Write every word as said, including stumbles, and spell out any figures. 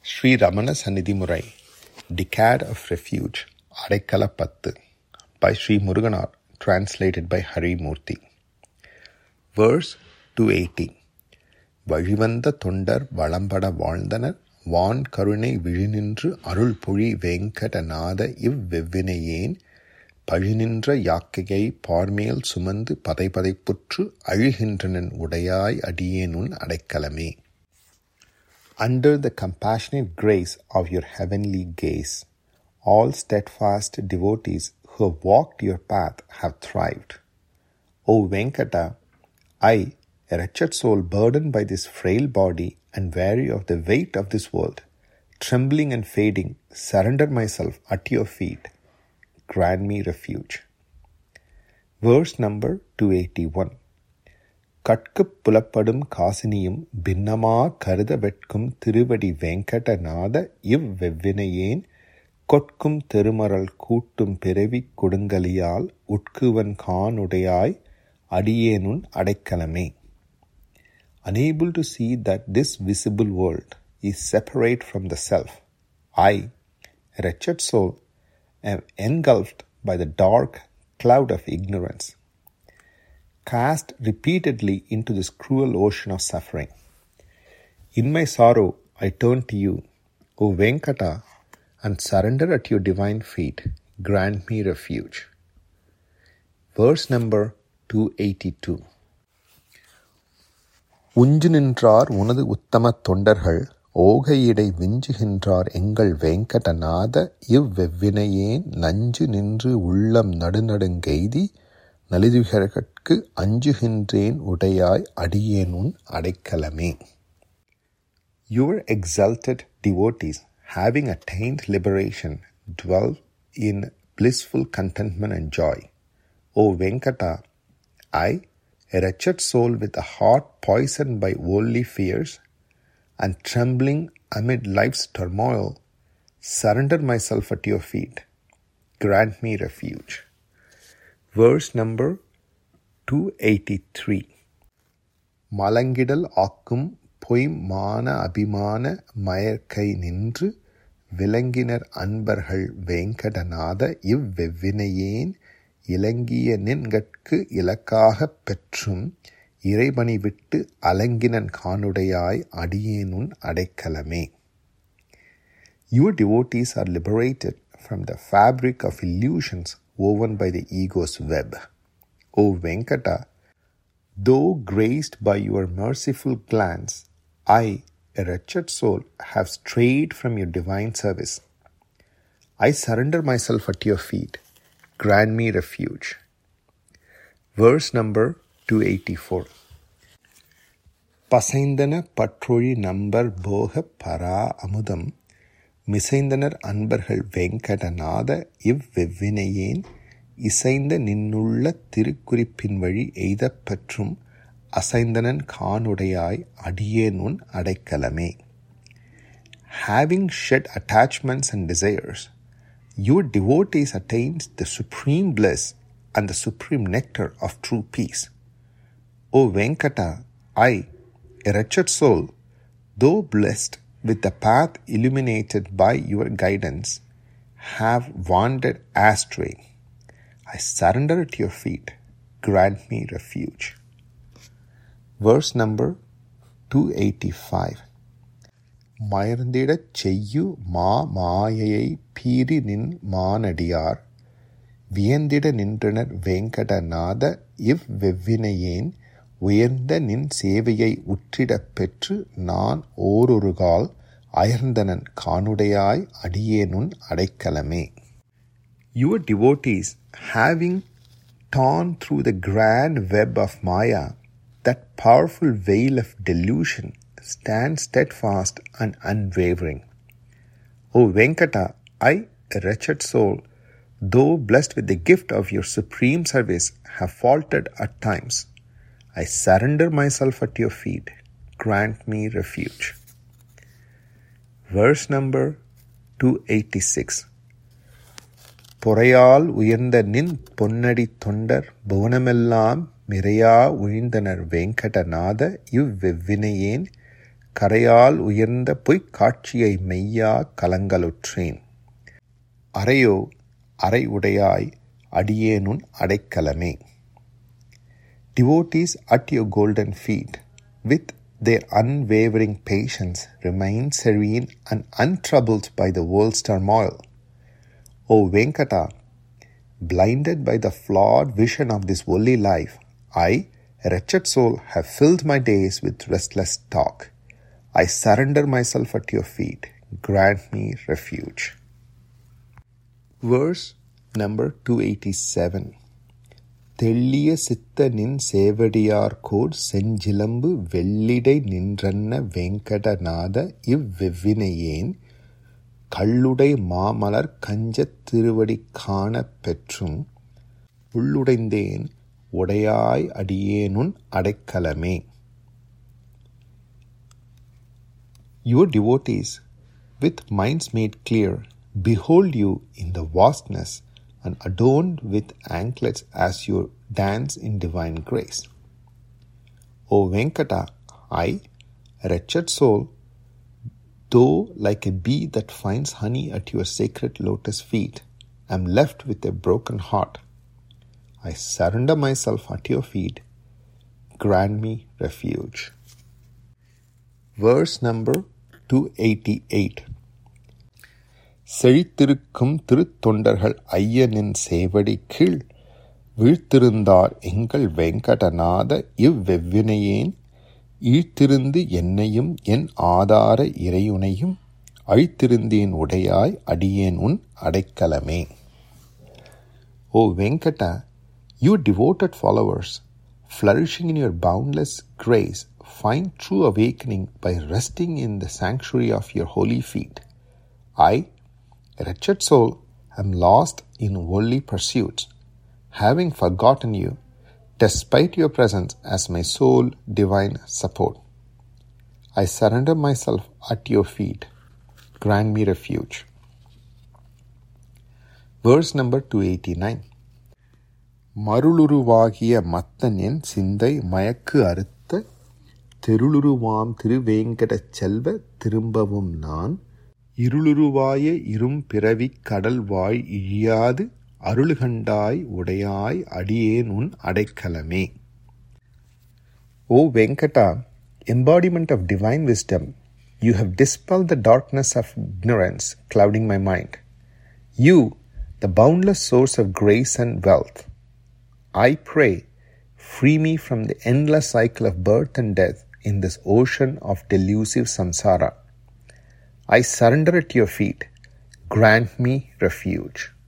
Sri Ramana Sannidhi Decade of Refuge, Adaikkala by Sri Muruganar, translated by Hari Murthy. Verse two eighty. வழிவந்த தொண்டர் வளம்பட வாழ்ந்தனர் வான் கருணை விழிநின்று அருள் பொழி வேங்கடநாத இவ்வெவ்வினையேன் பழிநின்ற யாக்கையை பார்மேல் சுமந்து பதைபதைப்புற்று அழுகின்றனன் உடையாய் அடியேனுன் அடைக்கலமே. Under the compassionate grace of your heavenly gaze, all steadfast devotees who have walked your path have thrived. O Venkata, I, a wretched soul burdened by this frail body and weary of the weight of this world, trembling and fading, surrender myself at your feet. Grant me refuge. Verse number two eighty-one. கட்குப் புலப்படும் காசினியும் பின்னமா கருத வெட்கும் திருவடி வேங்கடநாத இவ்வெவ்வினையேன் கொட்கும் தெருமரல் கூட்டும் பிறவி கொடுங்கலியால் உட்குவன் கானுடையாய் அடியேனுன் அடைக்கலமே. Unable to see that this visible world is separate from the self, I, a wretched soul, am engulfed by the dark cloud of ignorance, cast repeatedly into this cruel ocean of suffering. In my sorrow, I turn to you, O Venkata, and surrender at your divine feet. Grant me refuge. Verse number two eighty-two. உஞ்சு நின்றார் உனது உத்தம தொண்டர்கள் ஓகையிடை விஞ்சுகின்றார் எங்கள் வேங்கடநாத இவ்வெவ்வினையேன் நஞ்சு நின்று உள்ளம் நடுநடுங்கெய்தி நலிதுகற்கு அஞ்சுகின்றேன் உடையாய் அடியேனுன் அடைக்கலமே. Your exalted devotees, having attained liberation, dwell in blissful contentment and joy. O Venkata, I, a wretched soul with a heart poisoned by worldly fears and trembling amid life's turmoil, surrender myself at your feet. Grant me refuge. Verse number two eighty-three. மலங்கிடல் ஆக்கும் பொய் மான அபிமான மயற்கை நின்று விளங்கினர் அன்பர்கள் வேங்கடநாத இவ்வெவ்வினையேன் இலங்கிய நின்கட்கு இலக்காகப் பெற்றும் இறைபணி விட்டு அலங்கினன் கானுடையாய் அடியேனுன் அடைக்கலமே. Your devotees are liberated from the fabric of illusions woven by the ego's web. O Venkata, though graced by your merciful glance, I, a wretched soul, have strayed from your divine service. I surrender myself at your feet. Grant me refuge. Verse number two eighty-four. பசைந்தன பற்றொழி number போக பரா அமுதம் மிசைந்தனர் அன்பர்கள் வேங்கடநாத இவ்வெவ்வினையேன் இசைந்த நின்னுள்ள திருக்குறிப்பின் வழி எய்தப் பற்றும் அசைந்தனன் கானுடையாய் அடியேனுன் அடைக்கலமே. Having shed attachments and desires, your devotees attained the supreme bliss and the supreme nectar of true peace. O Venkata, I, a wretched soul, though blessed with the path illuminated by your guidance, have wandered astray. I surrender at your feet. Grant me refuge. Verse number two eighty-five. மயர்ந்திடச் செய்யு மா மாயையை பீறி நின் மானடியார் வியந்திட நின்றனர் வேங்கடநாத இவ்வெவ்வினையேன் உயர்ந்த நின் சேவையை உற்றிடப் பெற்று நான் ஓரொருகால் அயர்ந்தனன் கானுடையாய் அடியேனுன் அடைக்கலமே. Your devotees, having torn through the grand web of Maya, that powerful veil of delusion, stand steadfast and unwavering. O Venkata, I, a wretched soul, though blessed with the gift of your supreme service, have faltered at times. I surrender myself at your feet. Grant me refuge. Verse number two eighty-six. பொறையால் உயர்ந்த நின் பொன்னடி தொண்டர் புவனமெல்லாம் மிரையா உழிந்தனர் வேங்கடநாத இவ்வெவ்வினையேன் கரையால் உயர்ந்த பொய்க் காட்சியை மெய்யா கலங்கலுற்றேன். அறையோ அறை உடையாய் அடியேனுன் அடைக்கலமே. Devotees at your golden feet, with their unwavering patience, remain serene and untroubled by the world's turmoil. O Venkata, blinded by the flawed vision of this worldly life, I, a wretched soul, have filled my days with restless talk. I surrender myself at your feet. Grant me refuge. Verse number two eighty-seven. தெள்ளிய சித்த நின் சேவடியார்கோர் செஞ்சிலம்பு வெள்ளிடை நின்றன்ன வேங்கடநாத இவ்வெவ்வினையேன் கள்ளுடை மாமலர் கஞ்சத் திருவடி காணப் பெற்றும் உள்ளுடைந்தேன் உடையாய் அடியேனுன் அடைக்கலமே. Your devotees, with minds made clear, behold you in the vastness and adorned with anklets as you dance in divine grace. O Venkata, I, a wretched soul, though like a bee that finds honey at your sacred lotus feet, am left with a broken heart. I surrender myself at your feet. Grant me refuge. Verse number two eighty-eight. செழித்திருக்கும் திருத்தொண்டர்கள் ஐயனின் சேவடி கீழ் வீழ்த்திருந்தார் எங்கள் வெங்கடநாத இவ்வெவ்வினையேன் ஈழ்த்திருந்து என்னையும் என் ஆதார இறையுனையும் அழித்திருந்தேன் உடையாய் அடியேன் உன் அடைக்கலமே. O Venkata, you devoted followers, flourishing in your boundless grace, find true awakening by resting in the sanctuary of your holy feet. I, a wretched soul, am lost in worldly pursuits, having forgotten you, despite your presence as my sole divine support. I surrender myself at your feet. Grant me refuge. Verse number two eighty-nine. மருளுருவாகிய மத்தன் என் சிந்தை மயக்கு அறுத்த தெருளுருவாம் திருவேங்கடச் செல்வ திரும்பவும் நான் இருளுருவாய இரும் பிறவிக் கடல் வாழ் இழியாது அருள்கண்டாய் உடையாய் அடியேன் உன் அடைக்கலமே. O Venkata, embodiment of divine wisdom, you have dispelled the darkness of ignorance clouding my mind. You, the boundless source of grace and wealth, I pray, free me from the endless cycle of birth and death in this ocean of delusive samsara. I surrender at your feet. Grant me refuge.